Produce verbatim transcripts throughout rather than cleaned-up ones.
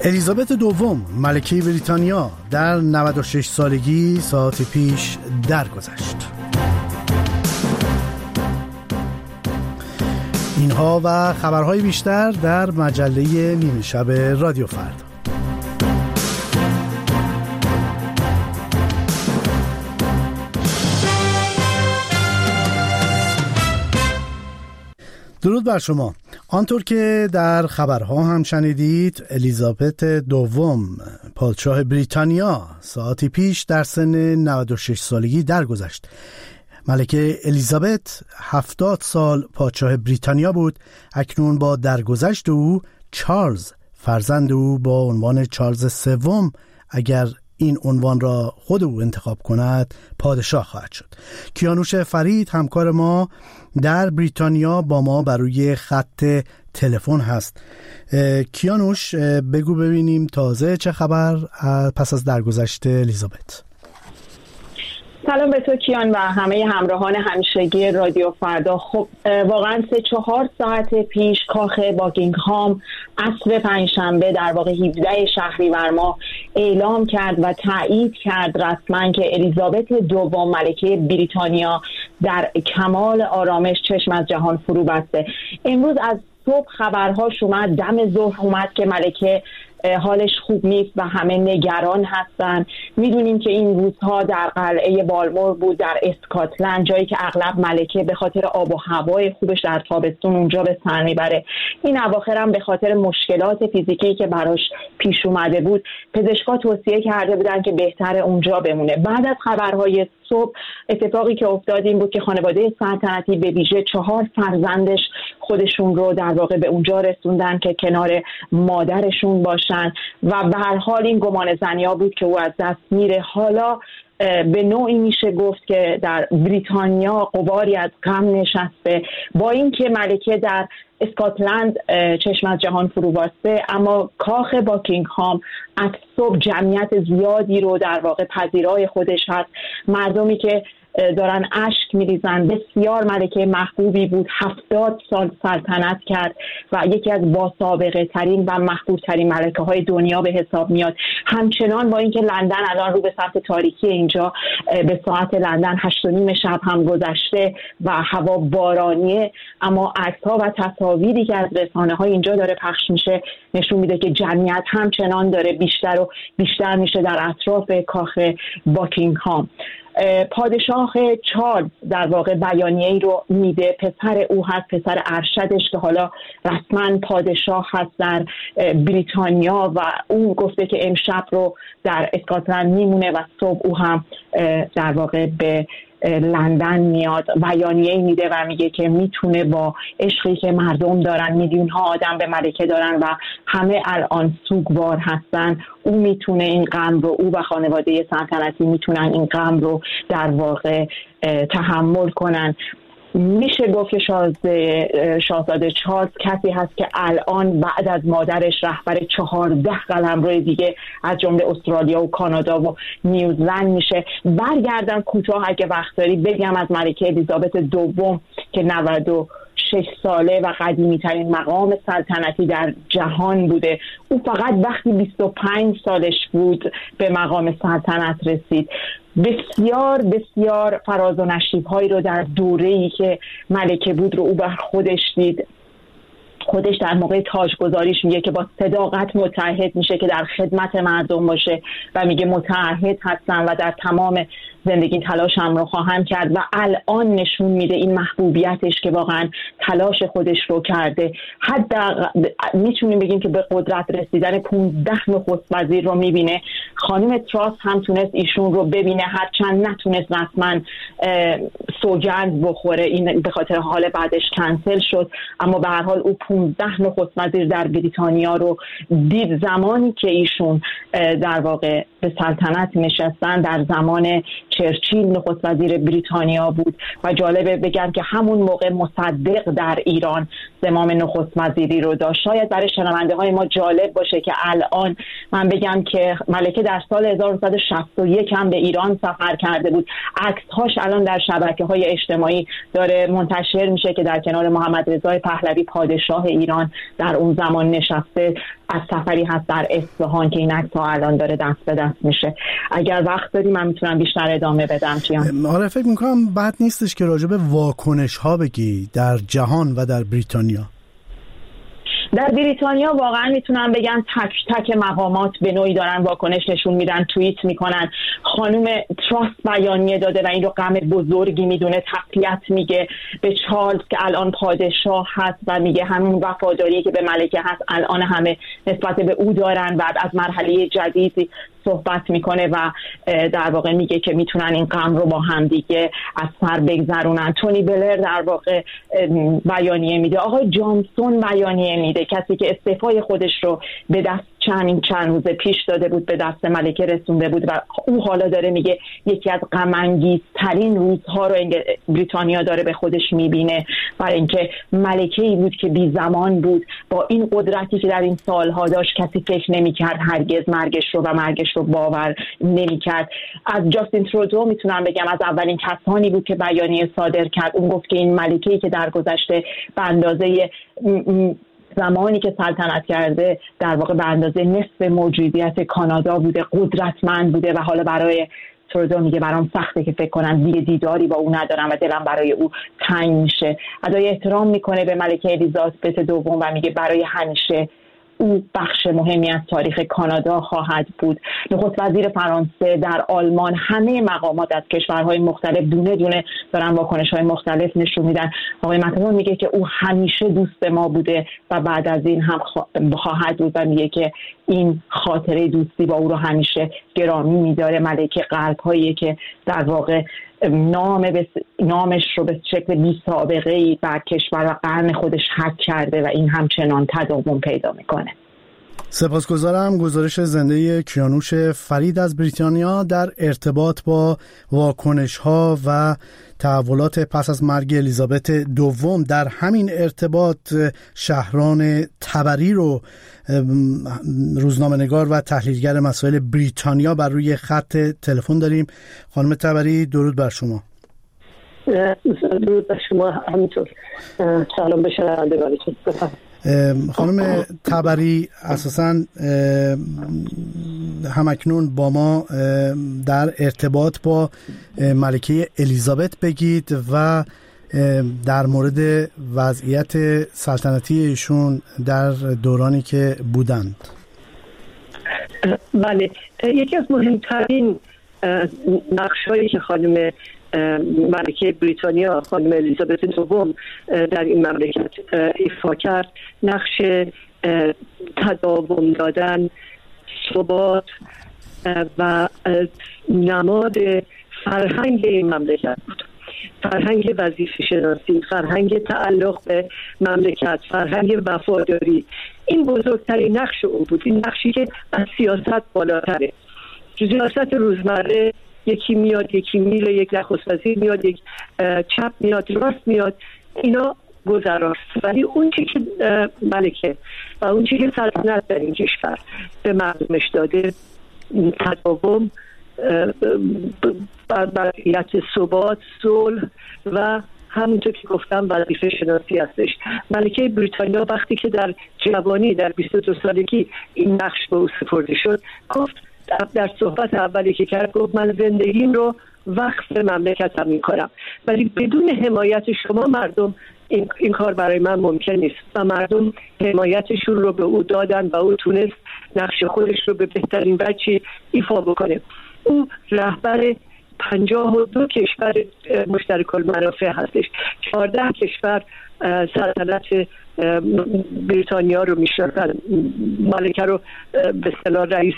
الیزابت دوم ملکه بریتانیا در نود و شش سالگی ساعت پیش درگذشت. اینها و خبرهای بیشتر در مجله نیمه شب رادیو فردا. درود بر شما. آنطور که در خبرها هم شنیدید، الیزابت دوم پادشاه بریتانیا ساعتی پیش در سن نود و شش سالگی درگذشت. ملکه الیزابت هفتاد سال پادشاه بریتانیا بود. اکنون با درگذشت او، چارلز فرزند او با عنوان چارلز سوم، اگر این عنوان را خود او انتخاب کند، پادشاه خواهد شد. کیانوش فرید همکار ما در بریتانیا با ما بر روی خط تلفن هست. کیانوش، بگو ببینیم تازه چه خبر پس از درگذشت الیزابت؟ سلام به تو کیان و همه همراهان همیشگی رادیو فردا. خب واقعا سه چهار ساعت پیش کاخ باکینگهام عصر پنجشنبه در واقع هفدهم شهریور ماه اعلام کرد و تایید کرد رسما که الیزابت دوم ملکه بریتانیا در کمال آرامش چشم از جهان فرو بسته. امروز از صبح خبرهاش اومد، دم ظهر اومد که ملکه حالش خوب نیست و همه نگران هستن. میدونیم که این روزها در قلعه بالمور بود در اسکاتلند، جایی که اغلب ملکه به خاطر آب و هوای خوبش در تابستون اونجا به سر میبره. این اواخر هم به خاطر مشکلات فیزیکی که براش پیش اومده بود، پزشکا توصیه کرده بودن که بهتره اونجا بمونه. بعد از خبرهای صبح اتفاقی که افتاد این بود که خانواده سلطنتی به ویژه چهار فرزندش خودشون رو در واقع به اونجا رسوندن که کنار مادرشون باشن و به هر حال این گمان زنیا بود که او از دست میره. حالا به نوعی میشه گفت که در بریتانیا غباری از غم نشسته، با اینکه ملکه در اسکاتلند چشم از جهان فرو بسته، اما کاخ باکینگهام از صبح جمعیت زیادی رو در واقع پذیرای خودش هست. مردمی که دارن اشک میریزن. بسیار ملکه محبوبی بود، هفتاد سال سلطنت کرد و یکی از باسابقه ترین و محبوب ترین ملکه های دنیا به حساب میاد. همچنان با اینکه لندن الان رو به سمت تاریکی، اینجا به ساعت لندن هشت و نیم شب هم گذشته و هوا بارانیه، اما عکس‌ها و تصاویری که از رسانه های اینجا داره پخش میشه نشون میده که جمعیت همچنان داره بیشتر و بیشتر میشه در اطراف کاخ باکینگهام. پادشاه چارلز در واقع بیانیه‌ای رو میده، پسر او هست، پسر ارشدش که حالا رسما پادشاه هست در بریتانیا، و اون گفته که امشب رو در اسکاتلند میمونه و صبح او هم در واقع به لندن میاد. بیانیه‌ای میده و میگه که میتونه با عشقی که مردم دارن، میلیون ها آدم به ملکه دارن و همه الان سوگوار هستن، او میتونه این غم رو، او و خانواده سلطنتی میتونن این غم رو در واقع تحمل کنن. میشه گفت که شاهزاده شاهزاده چارلز کسی هست که الان بعد از مادرش رهبر چهارده قلمرو دیگه از جمله استرالیا و کانادا و نیوزلند میشه. برگردم کوتاه اگه وقت داری بگم از ملکه الیزابت دوم که نود و شش ساله و قدیمی ترین مقام سلطنتی در جهان بوده. او فقط وقتی بیست و پنج سالش بود به مقام سلطنت رسید. بسیار بسیار فراز و نشیب هایی رو در دوره‌ای که ملکه بود رو او بر خودش دید. خودش در موقع تاجگذاریش میگه که با صداقت متعهد میشه که در خدمت مردم باشه و میگه متعهد هستم و در تمام زندگی تلاشم رو خواهم کرد، و الان نشون میده این محبوبیتش که واقعا تلاش خودش رو کرده. حتی میتونیم بگیم که به قدرت رسیدن پانزده نخست وزیر رو میبینه. خانم تراس هم تونست ایشون رو ببینه، هرچند نتونست رسما سوگند بخوره، این به خاطر حال بعدش کنسل شد، اما به هر حال او پانزده نخست وزیر در بریتانیا رو دید. زمانی که ایشون در واقع به سلطنت نشستن در زمان چرچیل نخست وزیر بریتانیا بود و جالبه بگم که همون موقع مصدق در ایران زمام نخست وزیری رو داشت. شاید برای شنونده های ما جالب باشه که الان من بگم که ملکه در سال هزار و نهصد و شصت و یک هم به ایران سفر کرده بود. عکس‌هاش الان در شبکه‌های اجتماعی داره منتشر میشه که در کنار محمد رضا پهلوی پادشاه ایران در اون زمان نشسته. از سفری هست در اصفهان که این عکس‌ها الان داره دست به دست میشه. اگر وقت داری من میتونم بیشتر ادامه بدم. چیان آره فکر میکنم بد نیستش که راجع به واکنش ها بگی در جهان و در بریتانیا. در بریتانیا واقعا میتونم بگم تک تک مقامات به نوعی دارن واکنش نشون میدن، توییت میکنن. خانم تراس بیانیه داده و این رو غم بزرگی میدونه، تسلیت میگه به چارلز که الان پادشاه هست و میگه همون وفاداری که به ملکه هست الان همه نسبت به او دارن. بعد از مرحله جدیدی صحبت میکنه و در واقع میگه که میتونن این غم رو با هم دیگه از سر بگذرونن. تونی بلر در واقع بیانیه میده، آقای جانسون بیانیه میده، کسی که استعفای خودش رو به دست چند چند روز پیش داده بود به دست ملکه رسونده بود و او حالا داره میگه یکی از غم انگیزترین روزها رو بریتانیا داره به خودش میبینه، برای اینکه ملکه‌ای بود که بی زمان بود با این قدرتی که در این سالها داشت. کسی فکر نمی‌کرد هرگز مرگش رو و مرگش رو باور نمی‌کرد. از جاستین ترودو میتونم بگم از اولین کسانی بود که بیانیه صادر کرد. اون گفت که این ملکه‌ای که در گذشته به اندازه زمانی که سلطنت کرده در واقع به اندازه نصف موجودیت کانادا بوده، قدرتمند بوده و حالا برای ترودو میگه برام سخته که فکر کنم دیگه دیداری با او ندارم و دلم برای او تنگ میشه. ادای احترام میکنه به ملکه الیزابت دوم و میگه برای همیشه او بخش مهمی از تاریخ کانادا خواهد بود. نخست وزیر فرانسه در آلمان، همه مقامات از کشورهای مختلف دونه دونه دارن واکنش‌های مختلف نشون میدن. آقای مکرون میگه که او همیشه دوست ما بوده و بعد از این هم خواهد بود و میگه که این خاطره دوستی با او رو همیشه گرامی میداره. ملکه قلب‌هایی که در واقع نام بس... نامش رو به شکل بی سابقه ای بر کشور و قرن خودش حک کرده و این همچنان تداوم پیدا میکنه. سپاسگزارم. گزارش زنده کیانوش فرید از بریتانیا در ارتباط با واکنش ها و تحولات پس از مرگ الیزابت دوم. در همین ارتباط شهران تبری رو روزنامه‌نگار و تحلیلگر مسائل بریتانیا بر روی خط تلفن داریم. خانم تبری درود بر شما. درود بر شما همینطور. سلام به شنوندگانتون. خانم تبری اساساً همکنون با ما در ارتباط با ملکه الیزابت بگید و در مورد وضعیت سلطنتی ایشون در دورانی که بودند. بله، یکی از مهمترین نقش‌هایی که خانم ملکه بریتانیا خانم الیزابت دوم در این مملکت ایفا کرد نقش تداوم دادن، ثبات و نماد فرهنگ این مملکت بود. فرهنگ وظیفه شناسی، فرهنگ تعلق به مملکت، فرهنگ وفاداری. این بزرگترین نقش او بود. این نقشی که از سیاست بالاتره. سیاست روزمره یکی میاد یکی میره، یک نخست وزیر میاد، یک چپ میاد، راست میاد، اینا گذراست. ولی اون چی که ملکه و اون چی که سلطنت در این کشور به مردمش داده تداوم، وضعیت ثبات، صلح و همونطور که گفتم وظیفه شناسی هستش. ملکه بریتانیا وقتی که در جوانی در بیست و دو سالگی این نقش به او سپرده شد، گفت در صحبت اولی که کرد گفت من زندگیم رو وقف مملکتم میکنم، ولی بدون حمایت شما مردم این, این کار برای من ممکن نیست. و مردم حمایتشون رو به او دادن و او تونست نقش خودش رو به بهترین وجه ایفا بکنه. او رهبر پنجاه و دو کشور مشترک المنافع هستش. چهارده کشور سلطنت بریتانیا رو میشناسن، ملکه رو به اصطلاح رئیس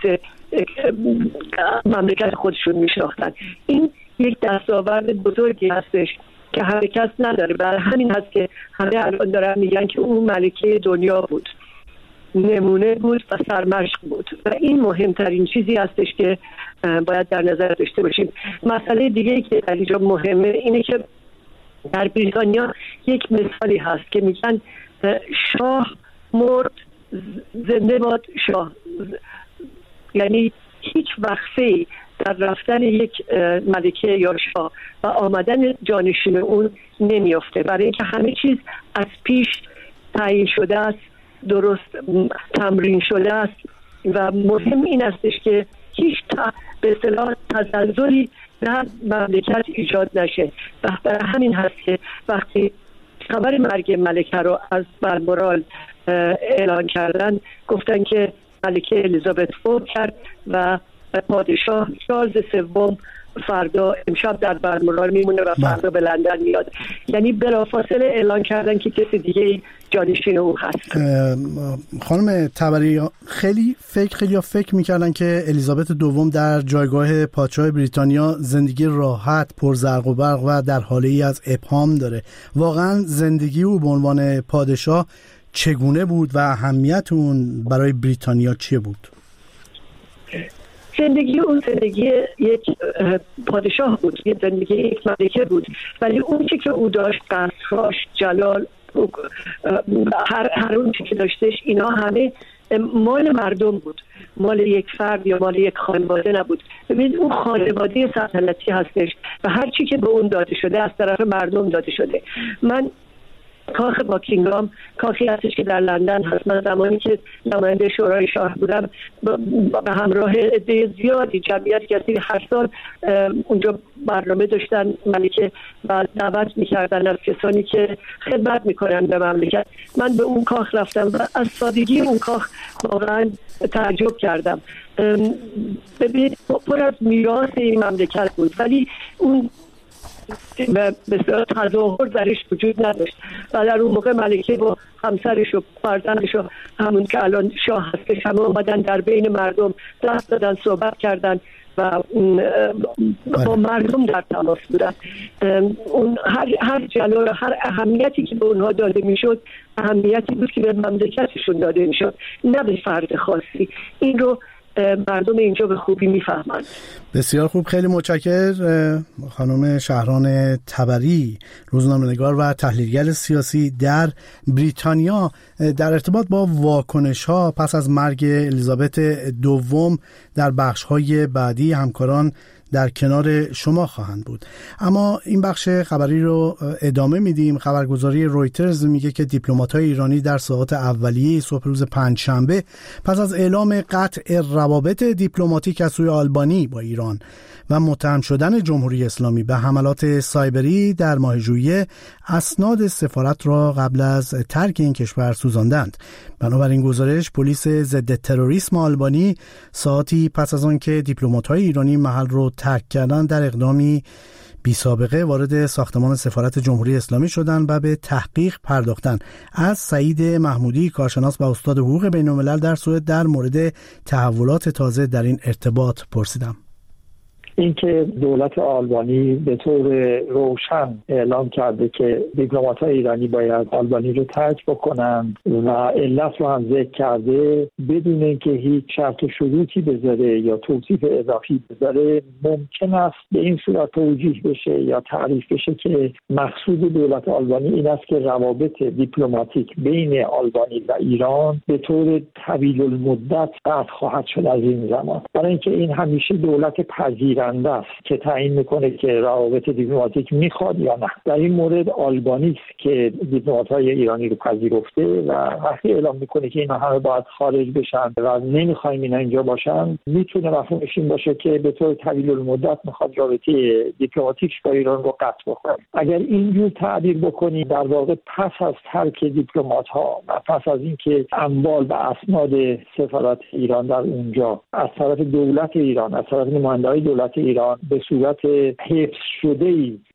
مملکت خودشون میشناختن. این یک دستاورد بزرگی هستش که هر کس نداره. برای همین هست که همه الان دارن میگن که اون ملکه دنیا بود. نمونه بود و سرمشق بود و این مهمترین چیزی هستش که باید در نظر داشته باشیم. مسئله دیگه که در اینجا مهمه اینه که در بریتانیا یک مثالی هست که میگن شاه مرد زنده باد شاه، یعنی هیچ وقفه‌ای در رفتن یک ملکه یا شاه و آمدن جانشین اون نمیافته، برای اینکه همه چیز از پیش تعیین شده است، درست تمرین شده است و مهم این استش که هیچ تا به اصطلاح تزلزلی در مملکت ایجاد نشه. و برای همین هست که وقتی خبر مرگ ملکه رو از بالمورال اعلان کردن گفتن که ملکه الیزابت فوت کرد و پادشاه چارلز سوم فردا امشب در بالمورال میمونه و فردا به لندن میاد. یعنی بلافاصله اعلان کردن که کسی دیگه جانشین او هست. خانم تبری، خیلی فکر خیلی فکر میکردن که الیزابت دوم در جایگاه پادشاه بریتانیا زندگی راحت، پر زرق و برق و در حاله ای از ابهام داره. واقعا زندگی او به عنوان پادشاه چگونه بود و اهمیت اون برای بریتانیا چیه بود؟ زندگی اون زندگی یک پادشاه بود، یک زندگی یک ملکه بود، ولی اون چی که او داشت، قصرهاش، جلال، هر هر اون چی که داشتش، اینا همه مال مردم بود، مال یک فرد یا مال یک خانواده نبود. ببینید اون خانواده سلطنتی هستش و هر چی که به اون داده شده از طرف مردم داده شده. من کاخ باکینگهام کاخی هستش که در لندن هست. من زمانی که نماینده شورای شاه بودم به همراه عده زیادی، جمعیت کسی هر سال اونجا برنامه داشتن ملکه و دعوت میکردن از کسانی که خدمت میکنن به مملکت. من به اون کاخ رفتم و از سادگی اون کاخ واقعا تعجب کردم. ببینید پر از میراث این مملکت بود، ولی اون و بسیار تظاهر درش وجود نداشت و در اون موقع ملکه با همسرش و فرزندش و همون که الان شاه هستش همه اومدن در بین مردم دست دادن، صحبت کردن و با مردم در تماس بودن. اون هر هر جلال، هر اهمیتی که به اونها داده میشد اهمیتی بود که به مملکتشون داده میشد، نه به فرد خاصی. این رو مردم اینجا به خوبی میفهمند. بسیار خوب، خیلی متشکرم خانم شهران تبری، روزنامه‌نگار و تحلیلگر سیاسی در بریتانیا، در ارتباط با واکنش‌ها پس از مرگ الیزابت دوم. در بخش‌های بعدی همکاران در کنار شما خواهند بود. اما این بخش خبری رو ادامه میدیم. خبرگزاری رویترز میگه که دیپلمات‌های ایرانی در ساعات اولیه صبح روز پنجشنبه پس از اعلام قطع روابط دیپلماتیک از سوی آلبانی با ایران و متهم شدن جمهوری اسلامی به حملات سایبری در ماه ژوئیه اسناد سفارت را قبل از ترک این کشور سوزاندند. بنابراین گزارش پلیس ضد تروریسم آلبانی ساعتی پس از آن که دیپلمات‌های ایرانی محل رو ترک کردند در اقدامی بی سابقه وارد ساختمان سفارت جمهوری اسلامی شدند و به تحقیق پرداختند. از سعید محمودی، کارشناس و استاد حقوق بین‌الملل در سوئد، در مورد تحولات تازه در این ارتباط پرسیدم. اینکه دولت آلبانی به طور روشن اعلام کرده که دیپلمات‌های ایرانی باید آلبانی رو ترک بکنند و علت رو هم ذکر کرده بدون اینکه هیچ شرط و شروطی بذاره یا توصیف اضافی بذاره، ممکن است به این صورت توجیه بشه یا تعریف بشه که مقصود دولت آلبانی این است که روابط دیپلماتیک بین آلبانی و ایران به طور طویل المدت قطع خواهد شد از این زمان، برای اینکه این همیشه دولت پذیر است که تعیین میکنه که روابط دیپلماتیک میخواد یا نه. در این مورد آلبانی است که دیپلمات‌های ایرانی رو پذیرفته و وقتی اعلام میکنه که اینا همه باید خارج بشن و نمیخوایم اینا اینجا باشن، میتونه مفهومش این باشه که به طور طویل المدت میخواد رابطه دیپلماتیک با ایران رو قطع بکنه. اگر اینجور تعبیر بکنی، در واقع پس از ترک دیپلمات‌ها و پس از اینکه اموال و اسناد سفارت ایران در اونجا از طرف دولت ایران، از طرف نماینده‌های دولت ایران به صورت حفظ شده‌ای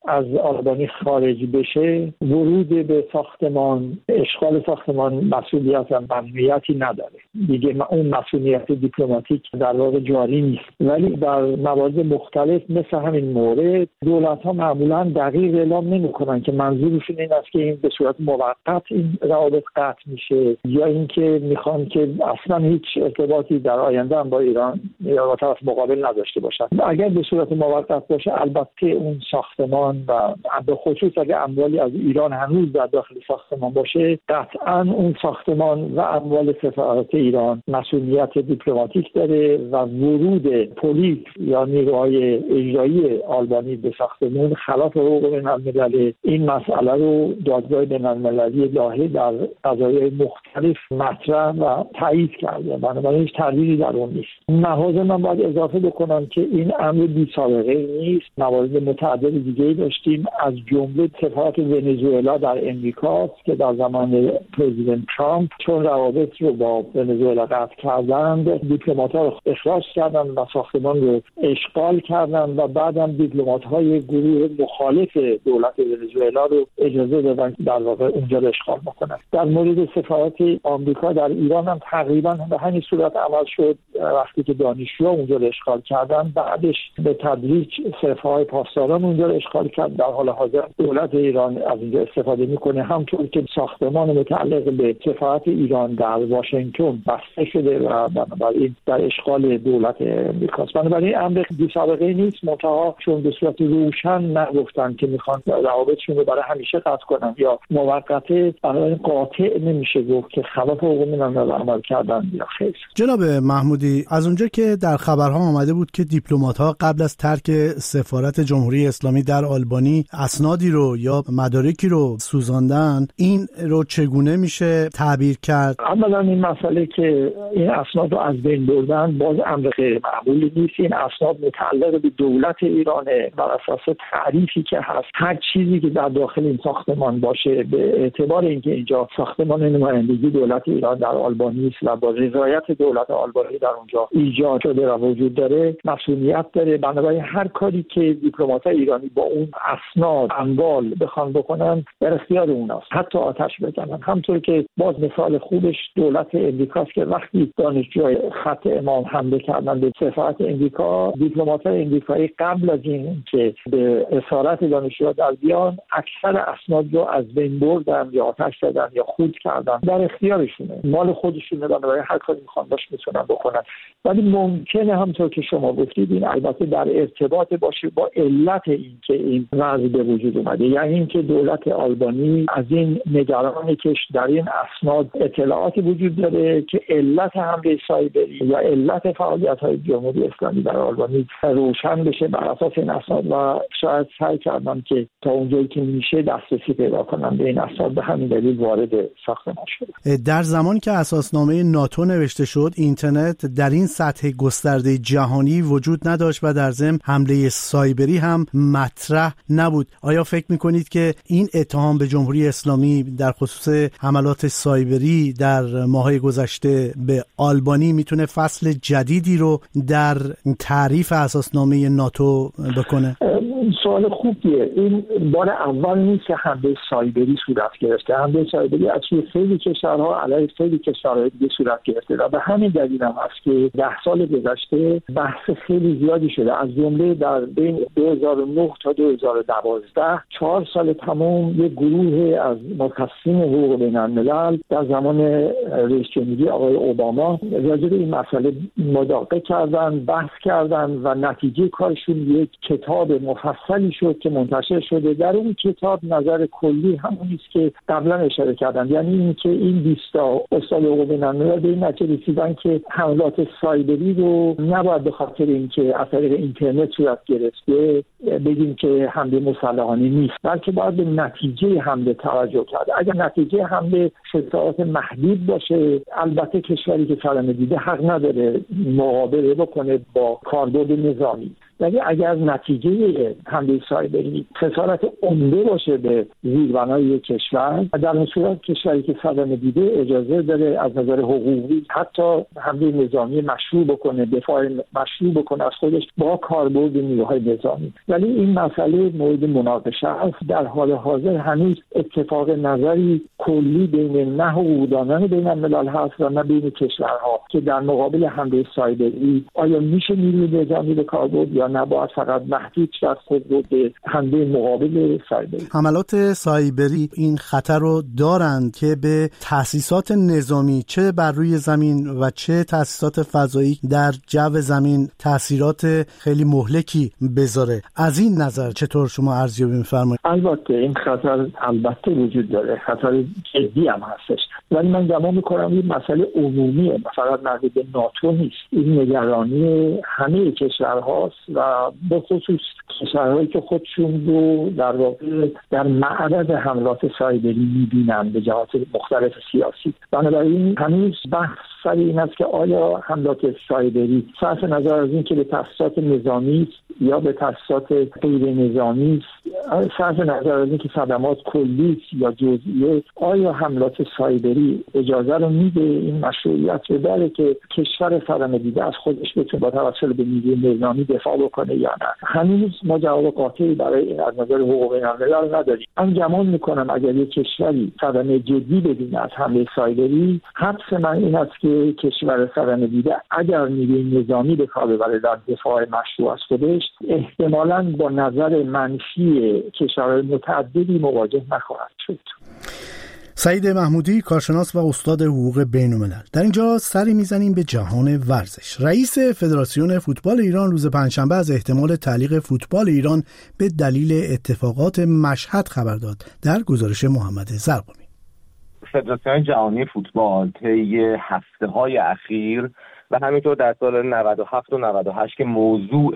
از آلبانی خارج بشه، ورود به ساختمان، اشغال ساختمان مسئولیت و ممنوعیتی نداره دیگه. اون مسئولیت دیپلماتیک در واقع جاری نیست. ولی در موارد مختلف مثل همین مورد دولت ها معمولا دقیق اعلام نمی‌کنن که منظورشون این است که این به صورت موقت این روابط قطع میشه، یا اینکه میخوان که اصلا هیچ ارتباطی در آینده هم با ایران یا با طرف مقابل نداشته باشن. اگر به صورت موقت باشه، البته اون ساختمان و به خصوص اگر اموالی از ایران هنوز در داخل ساختمان باشه، قطعا اون ساختمان و اموال سفارت ایران مسئولیت دیپلماتیک داره و ورود پلیس یا نیروهای اجرایی آلبانی به ساختمان خلاف حقوق بین‌المللی. این مسئله رو دادگاه بین‌المللی لاهه در قضایای مختلف مطرح و تایید کرده، بنابراین هیچ تردیدی در اون نیست. مواضع من باید اضافه بکنم که این امر بی سابقه نیست. موارد متعدد دیگه داشتیم، از جمله سفارت ونزوئلا در امریکاست که در زمان پرزیدنت ترامپ چون روابط رو با ونزوئلا قطع کردند، دیپلمات‌ها رو اخراج کردن و ساختمان رو اشغال کردن و بعدم دیپلمات‌های گروه مخالف دولت ونزوئلا رو اجازه دادن در واقع اونجا رو اشغال بکنن. در مورد سفارت آمریکا در ایران هم تقریبا به همین صورت عمل شد. وقتی که دانشجوها اونجا رو اشغال کردن، بعدش به تدریج سفارهای پاسداران اونجا رو اشغال کرد. در حال حاضر دولت ایران از اینجا استفاده میکنه، همونطور که ساختمان متعلق به سفارت ایران در واشنگتن بسته شده و بنابراین در اشغال دولت امریکاست. بنابراین امر بی سابقه نیست، منتها چون به صورت روشن نگفتن که میخوان روابطشون رو برای همیشه قطع کنن یا موقته، برای قاطع نمیشه گفت که خلاف حقوق بین‌المللی عمل کردن یا خیر. جناب محمودی، از اونجا که در خبرها آمده بود که دیپلمات‌ها قبل از ترک سفارت جمهوری اسلامی در آلبانی اسنادی رو یا مدارکی رو سوزاندن، این رو چگونه میشه تعبیر کرد؟ اولا این مسئله که این اسناد رو از بین بردن باز امر غیر معقولی نیست. این اسناد متعلق به دولت ایرانه. بر اساس تعریفی که هست، هر چیزی که در داخل این ساختمان باشه، به اعتبار اینکه اینجا ساختمان نمایندگی دولت ایران در آلبانی است و با رضایت دولت آلبانی در اونجا ایجاد شده و وجود داره، مسئولیت داره. بنابراین هر کاری که دیپلمات‌های ایرانی با اون اسناد اموال بخوان بکنن در اختیار اوناست، حتی آتش بزنن. همونطور که باز مثال خوبش دولت امریکاست که وقتی دانشجوهای خط امام حمله کردن به سفارت امریکا، دیپلمات‌های امریکایی قبل از این که به اسارت دانشجوها در بیان، اکثر اسناد رو از بین بردن یا آتش زدن یا خورد کردن. در اختیارشونه، مال خودشونه، بنابراین هر کاری میخوان باش میتونن بکنن. ولی ممکنه همونطور که شما گفتید این البته در ارتباط باشه با علت این که این وضع به وجود اومده، یعنی اینکه دولت آلبانی از این نگرانی که در این اسناد اطلاعاتی وجود داره که علت حمله سایبری یا علت فعالیت‌های جمهوری اسلامی در آلبانی روشن بشه بر اساس این اسناد، و شاید سعی کردن که تا اونجایی که میشه دسترسی پیدا کنن به این اسناد. به همین دلیل وارد ساختمان شده. در زمانی که اساسنامه ناتو نوشته شد، اینترنت در این سطح گسترده جهانی وجود نداشت و در ضمن حمله سایبری هم مطرح نبود. آیا فکر میکنید که این اتهام به جمهوری اسلامی در خصوص حملات سایبری در ماه‌های گذشته به آلبانی میتونه فصل جدیدی رو در تعریف اساسنامه ناتو بکنه؟ سوال خوبیه. این بار اول نیست که حمله سایبری صورت گرفته. حمله سایبری از سوی خیلی کشورها علیه خیلی کشورهای دیگه صورت گرفته و به همین دلیل هم هست که ده سال گذشته بحث خیلی زیادی شده. از جمله در بین دو هزار و نه تا دو هزار و دوازده چهار سال تمام یک گروه از متخصصین حقوق بین‌الملل در زمان رئیس جمهوری آقای اوباما راجع به این مسئله مداقه کردن، بحث کردن و نتیجه کارشون یک کتاب مفصلی شد که منتشر شده. در اون کتاب نظر کلی همونی است که قبلا اشاره کردن، یعنی اینکه این بیست تا استاد حقوق بین‌الملل به این نتیجه رسیدن که حملات سایبری رو نباید به خاطر اینکه از طریق اینترنت صورت گرفته بگیم که حمله مسلحانه نیست، بلکه باید به نتیجه حمله توجه کرد. اگر نتیجه حمله شتات محدود باشه، البته کشوری که کلمه دیده حق نداره مقابله بکنه با کاربرد نظامی. ولی اگر نتیجه حمله سایبری خسارت عمده باشه به زیربنای کشور، در اون صورت کشوری که صدمه دیده اجازه داره از نظر حقوقی حتی حمله نظامی مشروع بکنه، دفاع مشروع بکنه از خودش با کاربرد نیروهای نظامی. ولی این مسئله مورد مناقشه است. در حال حاضر هنوز اتفاق نظری کلی بین نه حقوقدانان بین الملل هست و نه بین کشورها که در مقابل حمله سایبری آیا میشه نیروی نظامی به کار برد یا نباید فقط محدود شد خود رو به حمله مقابل سایبری. حملات سایبری این خطر رو دارند که به تأسیسات نظامی چه بر روی زمین و چه تأسیسات فضایی در جو زمین تأثیرات خیلی مهلکی بذاره. از این نظر چطور شما ارزیابی می‌فرمایید؟ البته این خطر البته وجود داره، خطر جدی هم هستش، ولی من گمان می‌کنم این مسئله عمومیه، فقط مربوط به ناتو نیست. این نگرانی همه کشورهاست و به خصوص کشورهایی که خودشون رو در واقع در معرض حملات سایبری می‌بینن به جهات مختلف سیاسی. بنابراین هنوز بحث سر این است که آیا حملات سایبری صرف نظر از این که به تأسیسات نظامی است یا به تأسیسات غیر نظامی است، صرف نظر از این که صدمات کلی است یا جزئیه، آیا حملات سایبری اجازه رو میده این مشروعیت رو داره که کشور صدمه دیده از خودش بتونه با توسل به نیروی نظامی دفاع بکنه یا نه؟ هنوز ما جواب قاطعی برای این از نظر حقوق بین‌الملل نداریم. من گمان میکنم اگر یک کشوری صدمه جدی ببینه از حمله سایبری، حدس من این است که کشور صدمه دیده اگر نیروی نظامی به کار ببره در دفاع مشروع از خودش، احتمالاً با نظر منفی کشورهای متعددی مواجه نخواهد شد. سعید محمودی، کارشناس و استاد حقوق بین‌الملل. در اینجا سری میزنیم به جهان ورزش. رئیس فدراسیون فوتبال ایران روز پنجشنبه از احتمال تعلیق فوتبال ایران به دلیل اتفاقات مشهد خبر داد. در گزارش محمد زرقمی. فدراسیون جهانی فوتبال طی هفته‌های اخیر و همینطور در سال نود و هفت و نود و هشت که موضوع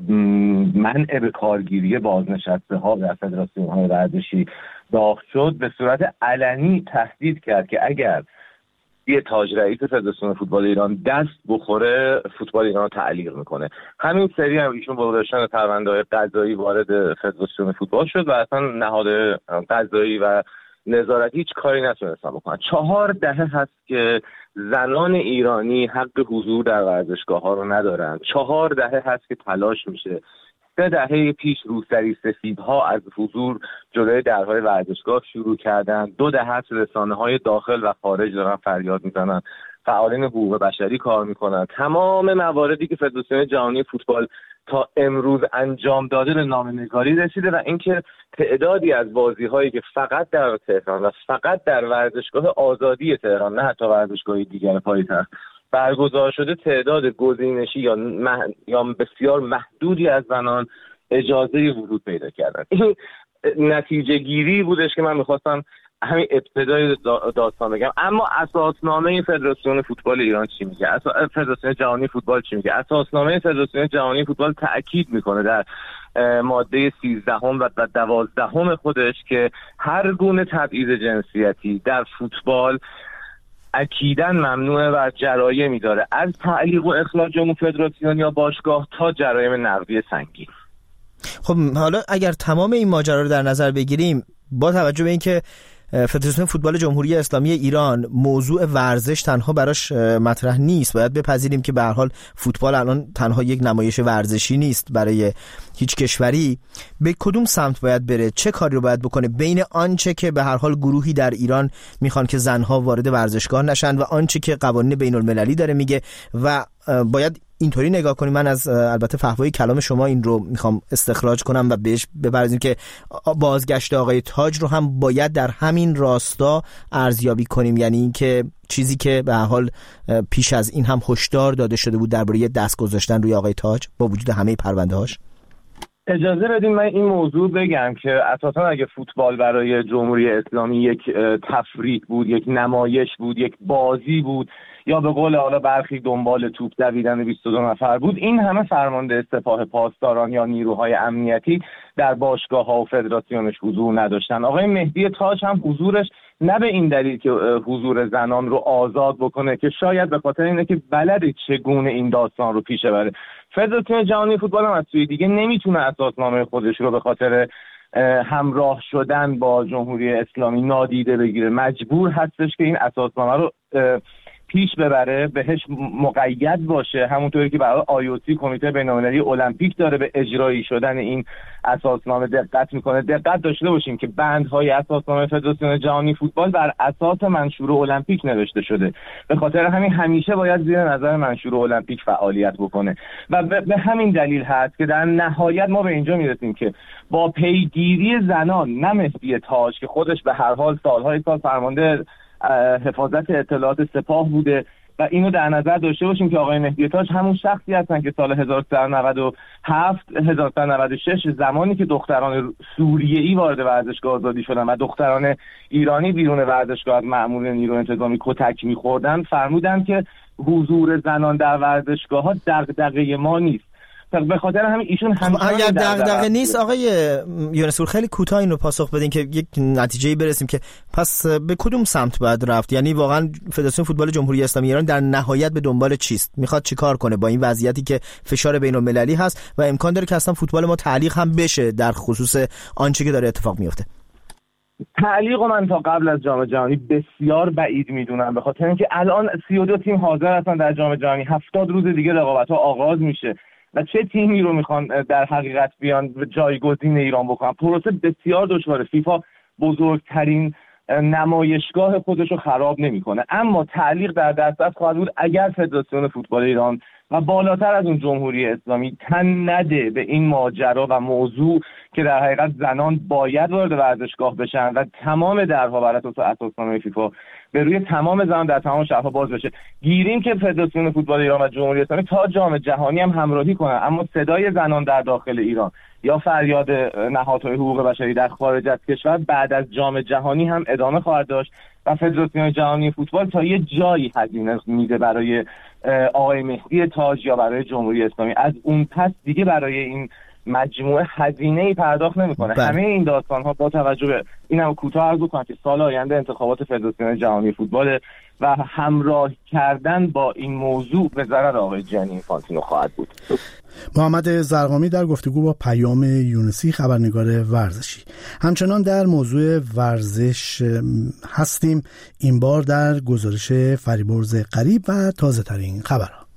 منع به کارگیری بازنشسته ها در فدراسیون های ورزشی داغ شد، به صورت علنی تهدید کرد که اگر یه تاج رئیس فدراسیون فوتبال ایران دست بخوره، فوتبال ایران رو تعلیق میکنه. همین سری هم ایشون با داشتن پرونده‌های قضایی وارد فدراسیون فوتبال شد و اصلا نهاد قضایی و نظارتی هیچ کاری نتونستن بکنن. چهار دهه هست که زنان ایرانی حق حضور در ورزشگاه ها رو ندارن. چهار دهه هست که تلاش میشه. سه دهه پیش روسری سفیدها از حضور جلوی درهای ورزشگاه شروع کردن. دو دهه هست رسانه های داخل و خارج دارن فریاد میزنن. فعالین حقوق بشری کار میکنن. تمام مواردی که فدراسیون جهانی فوتبال تا امروز انجام داده به نامه‌نگاری رسیده و اینکه تعدادی از بازی‌هایی که فقط در تهران و فقط در ورزشگاه آزادی تهران، نه حتی ورزشگاه دیگر پایتخت برگزار شده، تعداد گزینشی یا مح... یا بسیار محدودی از زنان اجازه ورود پیدا کردن. این نتیجه گیری بودش که من می‌خواستم همین ابتدای داستان بگم. اما اساسنامه فدراسیون فوتبال ایران چی میگه؟ اساس فدراسیون جهانی فوتبال چی میگه؟ اساسنامه فدراسیون جهانی فوتبال تأکید میکنه در ماده سیزدهم و دوازدهم خودش که هر گونه تبعیض جنسیتی در فوتبال اکیداً ممنوعه و جرایمی داره، از تعلیق و اخراج عموم فدراسیون یا باشگاه تا جرایم نقضی سنگین. خب حالا اگر تمام این ماجرا رو در نظر بگیریم، با توجه به اینکه فدراسیون فوتبال جمهوری اسلامی ایران موضوع ورزش تنها براش مطرح نیست، باید بپذیریم که به هر حال فوتبال الان تنها یک نمایش ورزشی نیست برای هیچ کشوری. به کدوم سمت باید بره؟ چه کاری رو باید بکنه بین آنچه که به هر حال گروهی در ایران میخوان که زنها وارد ورزشگاه نشن و آنچه که قوانین بین المللی داره میگه و باید اینطوری نگاه کنیم؟ من از البته فحوای کلام شما این رو میخوام استخراج کنم و بهش بپردازیم که بازگشت آقای تاج رو هم باید در همین راستا ارزیابی کنیم، یعنی اینکه چیزی که به هر حال پیش از این هم هشدار داده شده بود درباره دست گذاشتن روی آقای تاج با وجود همه پرونده‌هاش. اجازه بدیم من این موضوع بگم که اساسا اگه فوتبال برای جمهوری اسلامی یک تفریح بود، یک نمایش بود، یک بازی بود، یا به قول حالا برخی دنبال توپ دویدن بیست و دو نفر بود. این همه فرمانده سپاه پاسداران یا نیروهای امنیتی در باشگاه ها و فدراسیونش حضور نداشتن. آقای مهدی تاج هم حضورش نه به این دلیل که حضور زنان رو آزاد بکنه، که شاید به خاطر اینه که بلده چگونه این داستان رو پیش بره. فدراسیون جهانی فوتبال هم از سوی دیگه نمیتونه اساسنامه خودش رو به خاطر همراه شدن با جمهوری اسلامی نادیده بگیره، مجبور هستش که این اساسنامه رو پیش ببره، بهش مقید باشه، همونطوری که برای آی او سی کمیته بین‌المللی المپیک داره به اجرایی شدن این اساسنامه دقت میکنه. دقت داشته باشیم که بندهای اساسنامه فدراسیون جهانی فوتبال بر اساس منشور المپیک نوشته شده، به خاطر همین همیشه باید زیر نظر منشور المپیک فعالیت بکنه و به همین دلیل هست که در نهایت ما به اینجا میرسیم که با پیگیری زنان، نه مهدی تاج که خودش به هر حال سالهای سال فرمانده حفاظت اطلاعات سپاه بوده و اینو در نظر داشته باشیم که آقای مهدی تاج همون شخصی هستن که سال هزار و سیصد و نود و هفت هزار و سیصد و نود و شش زمانی که دختران سوریه‌ای وارد ورزشگاه آزادی شدن و دختران ایرانی بیرون ورزشگاه از مأمورین نیروی انتظامی کتک می‌خوردن، فرمودن که حضور زنان در ورزشگاه‌ها دغدغه ما نیست. به خاطر همین ایشون هم اگر دغدغه نیست آقای یونسپور خیلی کوتاه اینو پاسخ بدین که یک نتیجه‌ای برسیم که پس به کدوم سمت باید رفت؟ یعنی واقعا فدراسیون فوتبال جمهوری اسلامی ایران در نهایت به دنبال چیست؟ میخواد چیکار کنه با این وضعیتی که فشار بین‌المللی هست و امکان داره که اصلا فوتبال ما تعلیق هم بشه در خصوص آنچه که داره اتفاق میفته؟ تعلیق من تا قبل از جام جهانی بسیار بعید میدونم، به خاطر اینکه الان سی و دو تیم حاضر هستن در جام جهانی، هفتاد روز دیگه رقابت‌ها آغاز میشه و چه تیمی رو میخوان در حقیقت بیان جایگزین ایران بکنن؟ پروسه بسیار دشواره. فیفا بزرگترین نمایشگاه خودش رو خراب نمیکنه، اما تعلیق در دسترس خواهد بود اگر فدراسیون فوتبال ایران و بالاتر از اون جمهوری اسلامی تن نده به این ماجرا و موضوع که در حقیقت زنان باید وارد ورزشگاه بشن و تمام درها بر اساس اساسنامه فیفا به روی تمام زنان در تمام شهرها باز بشه. گیریم که فدراسیون فوتبال ایران و جمهوری اسلامی تا جام جهانی هم همراهی کنن، اما صدای زنان در داخل ایران یا فریاد نهادهای حقوق بشری در خارج از کشور بعد از جام جهانی هم ادامه خواهد داشت و فدراسیون جهانی فوتبال تا یه جایی هزینه میده برای آقای مهدی تاج یا برای جمهوری اسلامی، از اون پس دیگه برای این مجموعه هزینه‌ای پرداخت نمی‌کنه. همه این داستان‌ها با توجه به اینم کوتاه عرض کنم که سال آینده انتخابات فدراسیون جهانی فوتبال و همراه کردن با این موضوع به ضرر آقای جانی اینفانتینو خواهد بود. محمد زرقامی در گفتگو با پیام یونسی خبرنگار ورزشی. همچنان در موضوع ورزش هستیم، این بار در گزارش فریبرز قریب و تازه ترین خبرها.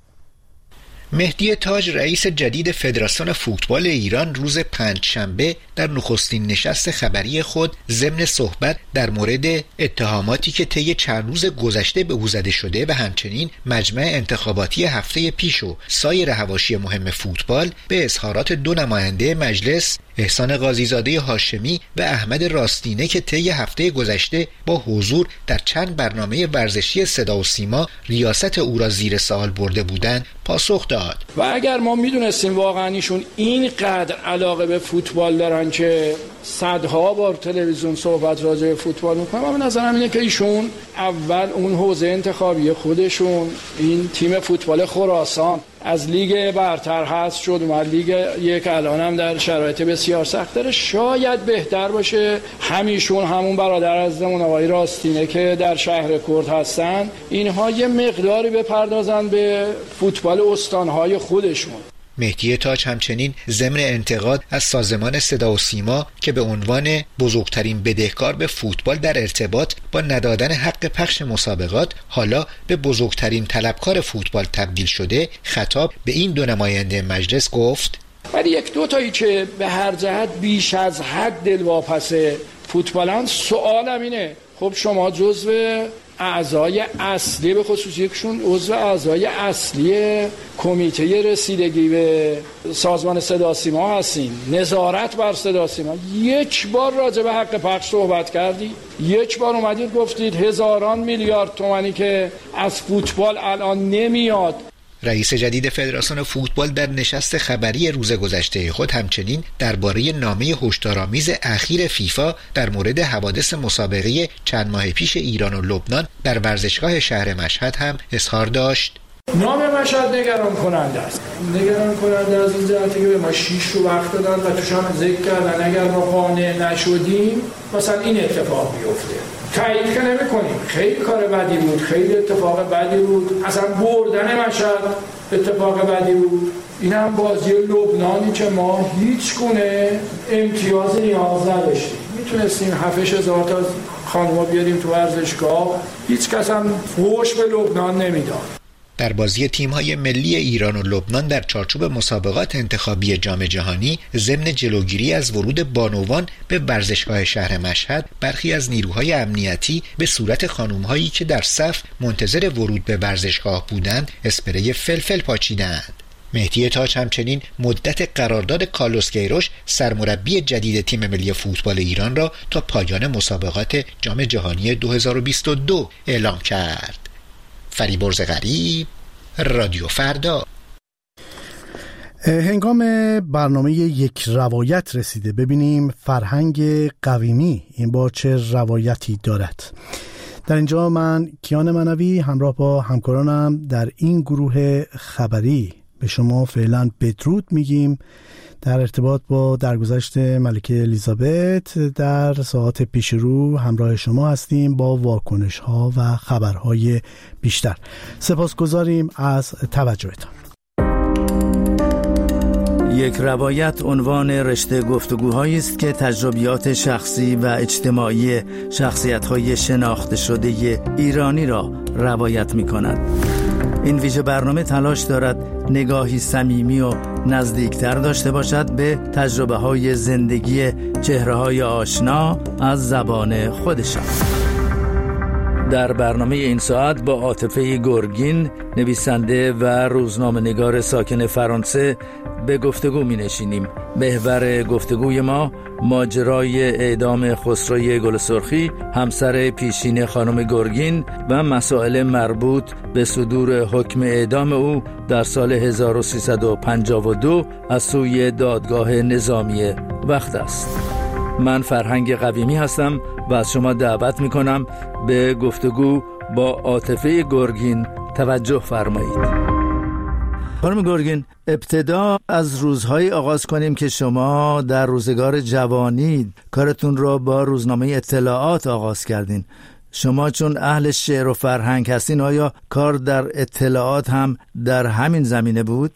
مهدی تاج رئیس جدید فدراسیون فوتبال ایران روز پنجشنبه در نخستین نشست خبری خود ضمن صحبت در مورد اتهاماتی که طی چند روز گذشته به او زده شده و همچنین مجمع انتخاباتی هفته پیش و سایر حواشی مهم فوتبال به اظهارات دو نماینده مجلس احسان قاضیزاده هاشمی و احمد راستینه که طی هفته گذشته با حضور در چند برنامه ورزشی صدا و سیما ریاست او را زیر سوال برده بودند پاسخ داد. و اگر ما میدونستیم واقعا ایشون اینقدر علاقه به فوتبال دارن که صدها بار تلویزیون صحبت راجع به فوتبال میکنن، من به نظرم اینه که ایشون اول اون حوزه انتخابی خودشون، این تیم فوتبال خراسان از لیگ برتر هست شد و لیگ یک الان هم در شرایط بسیار سخت داره، شاید بهتر باشه همیشون همون برادر از اون آقای راستینه که در شهر کرد هستن اینها یه مقداری بپردازن به فوتبال استانهای خودشون. مهدی تاج همچنین ضمن انتقاد از سازمان صدا و سیما که به عنوان بزرگترین بدهکار به فوتبال در ارتباط با ندادن حق پخش مسابقات حالا به بزرگترین طلبکار فوتبال تبدیل شده، خطاب به این دو نماینده مجلس گفت: ولی یک دو تایی که به هر جهت بیش از حد دلواپس فوتبالن، سوالم اینه خب شما جزو اعضای اصلی، به خصوص یکشون عضو اعضای اصلی کمیته رسیدگی به سازمان صدا سیما هستین، نظارت بر صدا سیما، یک بار راجع به حق پخش صحبت کردی؟ یک بار اومدید گفتید هزاران میلیارد تومانی که از فوتبال الان نمیاد رئیس جدید فدراسیون فوتبال در نشست خبری روز گذشته خود همچنین درباره نامه هشدارآمیز اخیر فیفا در مورد حوادث مسابقه چند ماه پیش ایران و لبنان در ورزشگاه شهر مشهد هم اظهار داشت. نام مشهد نگران کننده است. نگران کننده از این جهتی که به ما شیش رو وقت دادن و توش هم ذکر کردن اگر ما قانع نشدیم مثلا این اتفاق بیفته. تایید که نمی کنیم. خیلی کار بدی بود، خیلی اتفاق بدی بود. اصلا بردن مشهد اتفاق بدی بود. این هم بازی لبنانی که ما هیچ گونه امتیاز نیاز نداشتیم. میتونستیم هفتش هزار تا خانوما بیاریم تو ورزشگاه، هیچ کس هم فحش به لبنان نمیداد. در بازی تیم‌های ملی ایران و لبنان در چارچوب مسابقات انتخابی جام جهانی ضمن جلوگیری از ورود بانوان به ورزشگاه شهر مشهد، برخی از نیروهای امنیتی به صورت خانم‌هایی که در صف منتظر ورود به ورزشگاه بودند اسپری فلفل پاچیدند. مهدی تاج همچنین مدت قرارداد کارلوس کیروش سرمربی جدید تیم ملی فوتبال ایران را تا پایان مسابقات جام جهانی دو هزار و بیست و دو اعلام کرد. فریبرز غریب، رادیو فردا. هنگام برنامه یک روایت رسیده. ببینیم فرهنگ قویمی این بار چه روایتی دارد. در اینجا من کیان منوی همراه با همکارانم در این گروه خبری به شما فعلا بدرود میگیم. در ارتباط با درگذشت ملکه الیزابت در ساعات پیش رو همراه شما هستیم با واکنش ها و خبرهای بیشتر. سپاسگزاریم از توجهتان. یک روایت عنوان رشته گفتگوهایی است که تجربیات شخصی و اجتماعی شخصیت‌های شناخته شده ایرانی را روایت می‌کند. این ویژه برنامه تلاش دارد نگاهی صمیمی و نزدیکتر داشته باشد به تجربه‌های زندگی چهره‌های آشنا از زبان خودشان. در برنامه این ساعت با عاطفه گرگین، نویسنده و روزنامه‌نگار ساکن فرانسه، به گفتگو می نشینیم. محور گفتگوی ما ماجرای اعدام خسروی گل سرخی، همسر پیشین خانم گرگین و مسائل مربوط به صدور حکم اعدام او در سال هزار و سیصد و پنجاه و دو از سوی دادگاه نظامی وقت است. من فرهنگ قویمی هستم و از شما دعوت می کنم به گفتگو با عاطفه گرگین توجه فرمایید. خانم گرگین، ابتدا از روزهایی آغاز کنیم که شما در روزگار جوانی کارتون را با روزنامه اطلاعات آغاز کردین. شما چون اهل شعر و فرهنگ هستین، آیا کار در اطلاعات هم در همین زمینه بود؟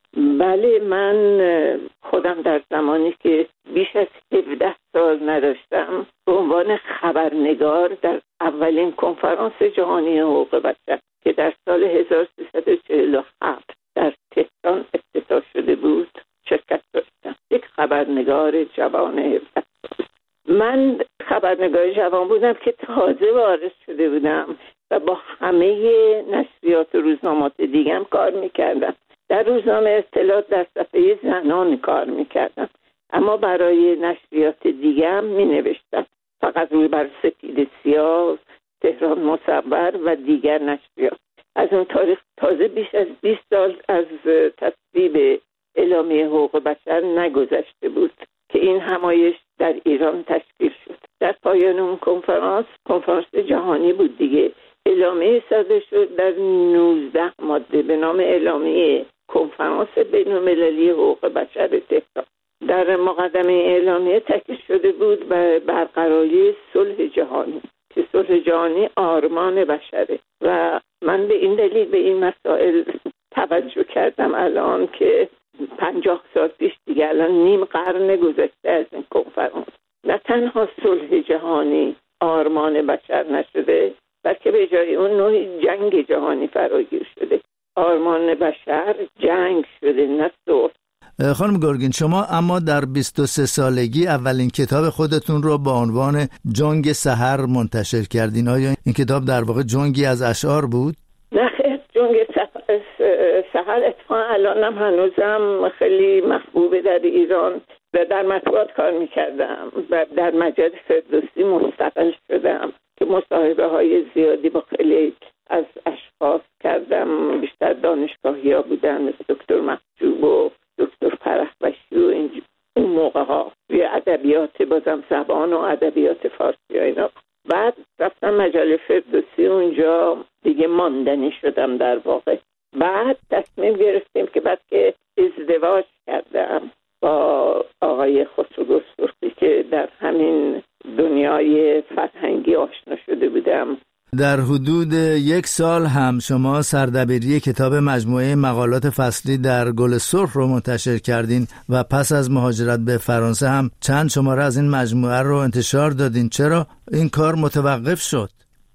بله، من خودم در زمانی که بیش از هفده سال نداشتم به عنوان خبرنگار در اولین کنفرانس جهانی حقوق بشر که در سال هزار و سیصد و چهل و هفت در تهران افتتاح شده بود شرکت داشتم. یک خبرنگار جوان هفده سال. من خبرنگار جوان بودم که تازه وارد شده بودم و با همه نشریات و روزنامات دیگم کار میکردم. در روزنامه اطلاعات در صفحه زنان کار میکردم، اما برای نشریات دیگه هم مینوشتم، فقط روی بر سپید سیاه، تهران مصور و دیگر نشریات. از اون تاریخ تازه بیش از بیست سال از تصویب اعلامیه حقوق بشر نگذشته بود که این همایش در ایران تشکیل شد. در پایان اون کنفرانس، کنفرانس جهانی بود دیگه، اعلامیه صادر شد در نوزده ماده به نام اعلامیه کنفرانس بین‌المللی حقوق بشر تهران. در مقدمه اعلامیه تاکید شده بود به برقراری صلح جهانی که صلح جهانی آرمان بشره و من به این دلیل به این مسائل توجه کردم الان که پنجاه سال پیش دیگه، الان نیم قرن گذشته از این کنفرانس، نه تنها صلح جهانی آرمان بشر نشده بلکه به جای اون نوعی جنگ جهانی فراگیر شده. آرمان بشر جنگ شده، نه صلح. خانم گرگین، شما اما در بیست و سه سالگی اولین کتاب خودتون رو با عنوان جنگ سحر منتشر کردین. آیا این کتاب در واقع جنگی از اشعار بود؟ نه خیر، جنگ سحر اتفاقا الان هم هنوزم خیلی محبوبه در ایران و در مطبوعات کار میکردم و در مجله فردوسی مستقل شدم که مصاحبه های زیادی با خیلی از اشخاص کردم، بیشتر دانشگاهی ها بعد رفتم مجله فردوسی، اونجا دیگه ماندنی شدم در واقع. بعد تصمیم گرفتیم که بعد که ازدواج کردم با آقای خسرو گلسرخی که در همین دنیای فرهنگی آشنا شده بودم، در حدود یک سال هم شما سردبیری کتاب مجموعه مقالات فصلی در گل سرخ رو منتشر کردین و پس از مهاجرت به فرانسه هم چند شماره از این مجموعه رو انتشار دادین. چرا این کار متوقف شد؟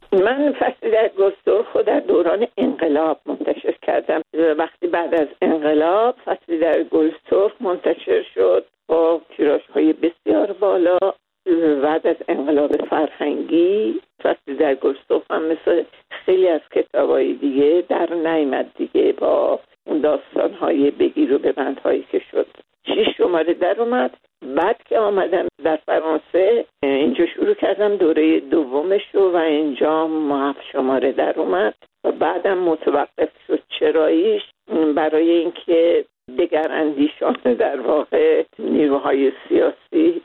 من فصلی در گل سرخ رو در دوران انقلاب منتشر کردم. وقتی بعد از انقلاب فصلی در گل سرخ منتشر شد با تیراژهای بسیار بالا. بعد از انقلاب فرهنگی فصلی در گل سرخ هم مثل خیلی از کتابای دیگه در نیامد دیگه، با اون داستانهای بگیر و ببندهایی که شد. شش شماره در اومد. بعد که آمدم در فرانسه اینجا شروع کردم دوره دومش رو و اینجا هفت شماره در اومد و بعدم متوقف شد. چراییش برای اینکه دگر اندیشان در واقع نیروهای سیاسی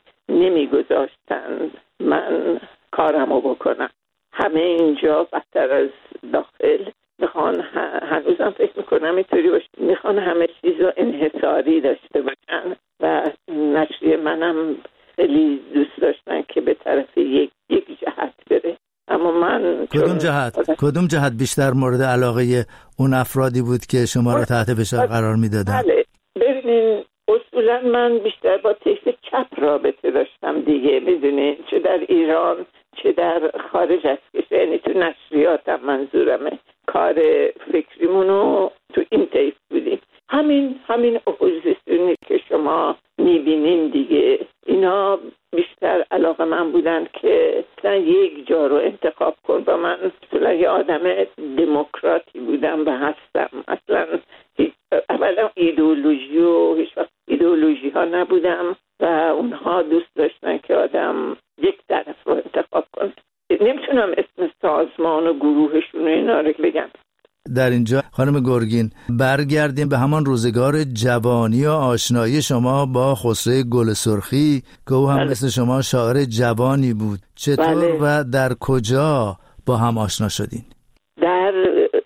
نمیگذاشتن من کارمو بکنم. همه اینجا بدتر از داخل میخوان، هنوزم فکر میکنم اینطوری باشه، میخوان همه چیز رو انحصاری داشته باشن و نشریه منم خیلی دوست داشتن که به طرف یک یک جهت بره. اما من کدوم جهت آدم... کدوم جهت بیشتر مورد علاقه اون افرادی بود که شما رو تحت فشار قرار میدادن؟ بله ببینین، اصولا من بیشتر با طیف چپ رابطه داشتم دیگه، میدونین، چه در ایران چه در خارج از کشور، یعنی تو نشریاتم منظورمه. کار فکریمونو تو این طیف بودیم. همین همین اپوزیسیونی که شما میبینین دیگه، اینا بیشتر علاقه من بودن که مثلا یک جا رو انتخاب کن و من اصلا یه آدم دموکراتی بودم و هستم. اصلا اولا ایدئولوژی و هیچ وقت ایدئولوژی ها نبودم و اونها دوست داشتن که آدم یک طرف رو انتخاب کنه. نمیتونم اسم سازمان و گروهشون اینا رو بگم. در اینجا خانم گرگین برگردیم به همان روزگار جوانی و آشنایی شما با خسرو گلسرخی که او هم بله. مثل شما شاعر جوانی بود. چطور بله. و در کجا با هم آشنا شدین؟ در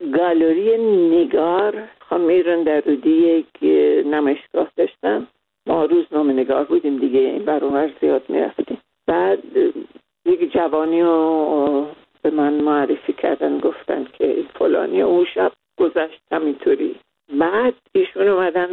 گالری نگار خمیرن در رودی یک نمایشگاه داشتم. ما روزنامه نگار بودیم دیگه، این برابر زیاد میرفتیم. بعد یک جوانی رو به من معرفی کردن، گفتن که فلانی، اون شب گذشت همینطوری. بعد ایشون اومدن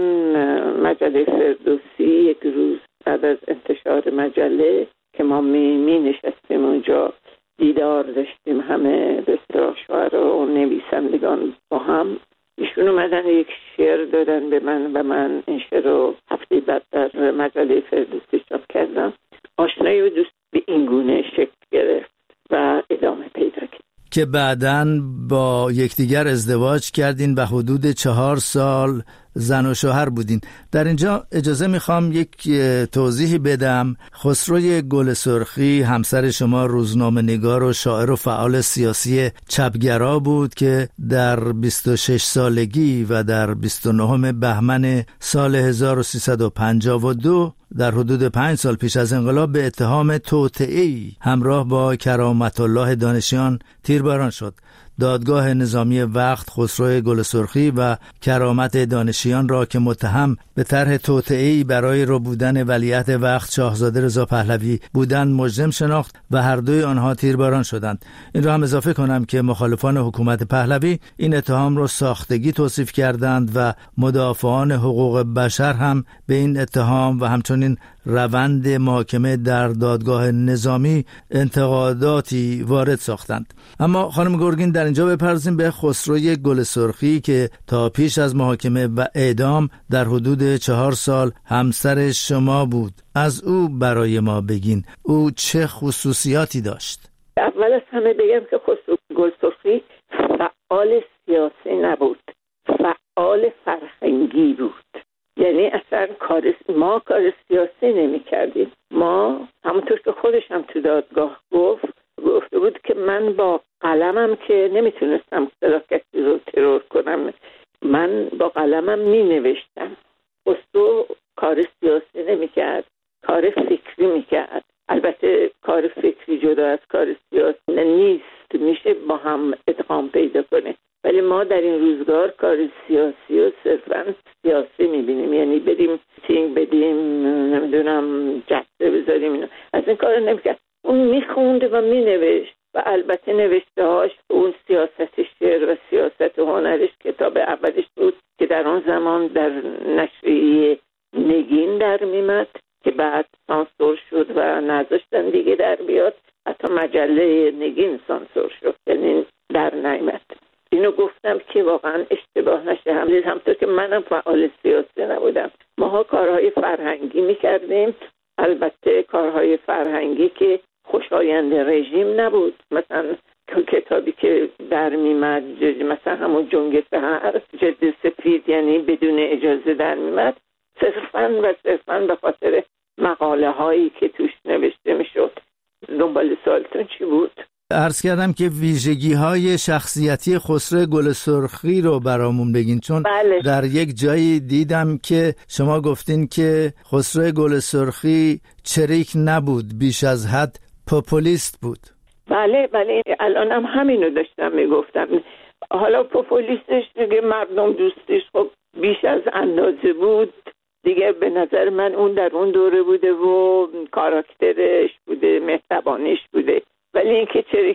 مجله فردوسی یک روز بعد از انتشار مجله که ما می, می نشستیم اونجا، دیدار داشتیم همه به اصطلاح شاعرها و نویسندگان با هم. ایشون اومدن یک شعر دادن به من و من این شعر رو هفته بعد در مجله فردوسی چاپ کردم. آشنایی و دوست به این گونه شکل گرفت و ادامه پیدا کرد که بعداً با یکدیگر ازدواج کردین و حدود چهار سال زن و شوهر بودین. در اینجا اجازه میخوام یک توضیحی بدم. خسرو گلسرخی همسر شما روزنامه نگار و شاعر و فعال سیاسی چپگرا بود که در بیست و شش سالگی و در بیست و نه بهمن سال هزار و سیصد و پنجاه و دو در حدود پنج سال پیش از انقلاب به اتهام توطئه‌ای همراه با کرامت الله دانشیان تیرباران شد. دادگاه نظامی وقت خسرو گلسرخی و کرامت دانشیان را که متهم به طرح توطئه‌ای برای ربودن ولیعهد وقت شاهزاده رضا پهلوی بودند مجرم شناخت و هر دوی آنها تیرباران شدند. این را هم اضافه کنم که مخالفان حکومت پهلوی این اتهام را ساختگی توصیف کردند و مدافعان حقوق بشر هم به این اتهام و همچنین روند محاکمه در دادگاه نظامی انتقاداتی وارد ساختند. اما خانم گرگین در اینجا بپردازیم به خسرو گلسرخی که تا پیش از محاکمه و اعدام در حدود چهار سال همسر شما بود. از او برای ما بگین، او چه خصوصیاتی داشت؟ اول از همه بگم که خسرو گلسرخی فعال سیاسی نبود، فعال فرهنگی بود. یعنی اصلا کار ما کار سیاسی نمی کردیم. ما همونطور که خودش هم تو دادگاه گفت گفته بود که من با قلمم که نمیتونستم کسی رو ترور کنم، من با قلمم می نوشتم. خسرو کار سیاسی نمی کرد، کار فکری می کرد. البته کار فکری جدا از کار سیاسی نیست، میشه با هم ادغام پیدا کنه، ولی ما در این روزگار کار سیاسی و صرفا سیاسی میبینیم، یعنی بریم تینگ بدیم، نمیدونم جسته بذاریم، اینا. از این کار نمیکرد. اون میخونده و مینوشت و البته نوشته هاش اون سیاست شعر و سیاست هنرش کتاب اولش بود که در اون زمان در نشریه نگین در میمد که بعد سانسور شد و نذاشتن دیگه در بیاد، حتی مجله نگین سانسور شد، یعنی در نیامد. اینو گفتم که واقعا اشتباه نشه. همونطور همطور که منم فعال سیاسی نبودم، ماها کارهای فرهنگی میکردیم، البته کارهای فرهنگی که خوشایند رژیم نبود. مثلا کتابی که در میمد، مثلا همون جنگ سحر، جلد سفید، یعنی بدون اجازه در میمد، صرفاً و صرفاً به خاطر مقاله هایی که توش نوشته میشد. دنبال سوالتون چی بود؟ عرض کردم که ویژگی های شخصیتی خسرو گل سرخی رو برامون بگین، چون بله. در یک جایی دیدم که شما گفتین که خسرو گل سرخی چریک نبود، بیش از حد پوپولیست بود. بله بله، الان هم همینو داشتم میگفتم. حالا پوپولیستش دیگه مردم دوستش خب بیش از اندازه بود دیگه، به نظر من اون در اون دوره بوده و کاراکترش بوده، مهربانیش بوده، ولی اینکه چریک